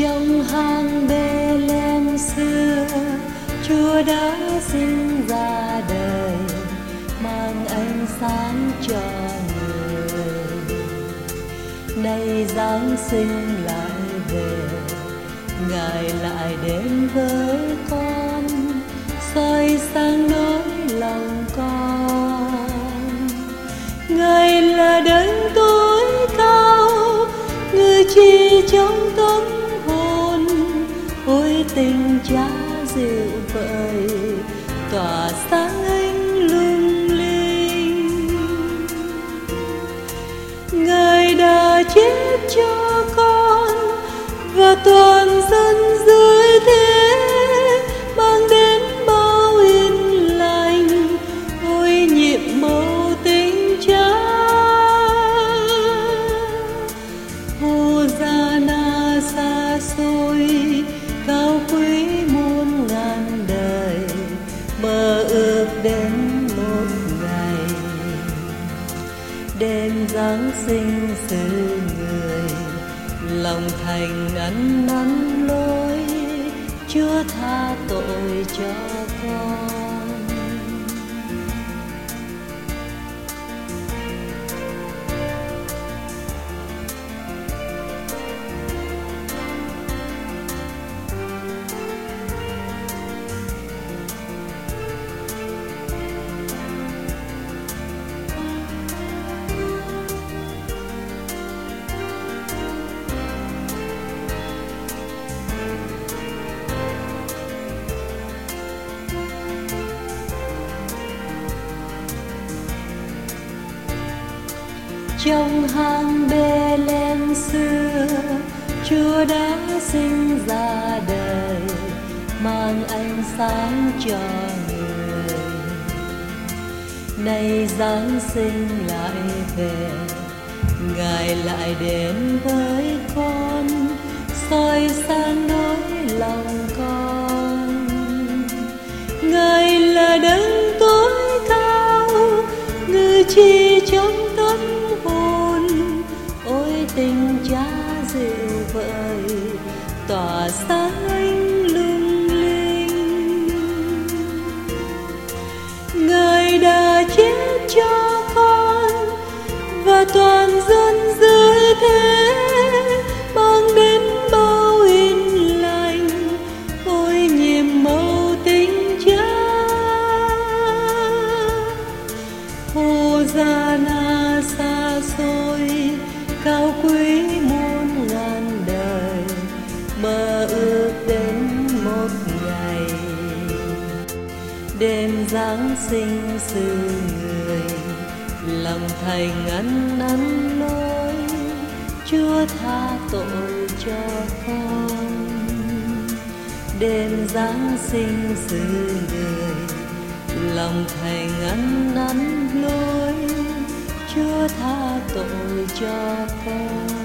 Trong hang Bê-lem xưa, Chúa đã sinh ra đời, mang ánh sáng cho người. Nay Giáng sinh lại về, Ngài lại đến với con, soi sáng nỗi lòng con. Ngài là đấng tối cao, ngự trị trong tâm hồn. Ôi tình Cha dịu vợi, tỏa sáng ánh lung linh. Ngài đã chết cho con và toàn dân dưới thế, mang đến bao yên lành. Ôi nhiệm màu tình Cha, Hosanna xa xôi, cao quý muôn ngàn đời, mơ ước đến một ngày đêm Giáng sinh xứ người. Lòng thành ăn năn lỗi, Chúa tha tội cho con. Trong hang Bê-lem xưa, Chúa đã sinh ra đời, mang ánh sáng cho người. Nay Giáng sinh lại về, Ngài lại đến với con, soi sáng nỗi lòng con. Ngài là đấng tối cao, ngự trị trong tâm hồn. Ôi tình Cha dịu vợi, tỏa sáng ánh lung linh. Ngài đã chết cho con và toàn dân dưới thế, mang đến bao yên lành. Ôi nhiệm màu tình Cha, Hosanna xa xôi, cao quý muôn ngàn đời, mơ ước đến một ngày đêm Giáng sinh xứ người. Lòng thành ăn năn lỗi, Chúa tha tội cho con. Đêm Giáng sinh xứ người, lòng thành ăn năn lỗi, Chúa tha tội cho con.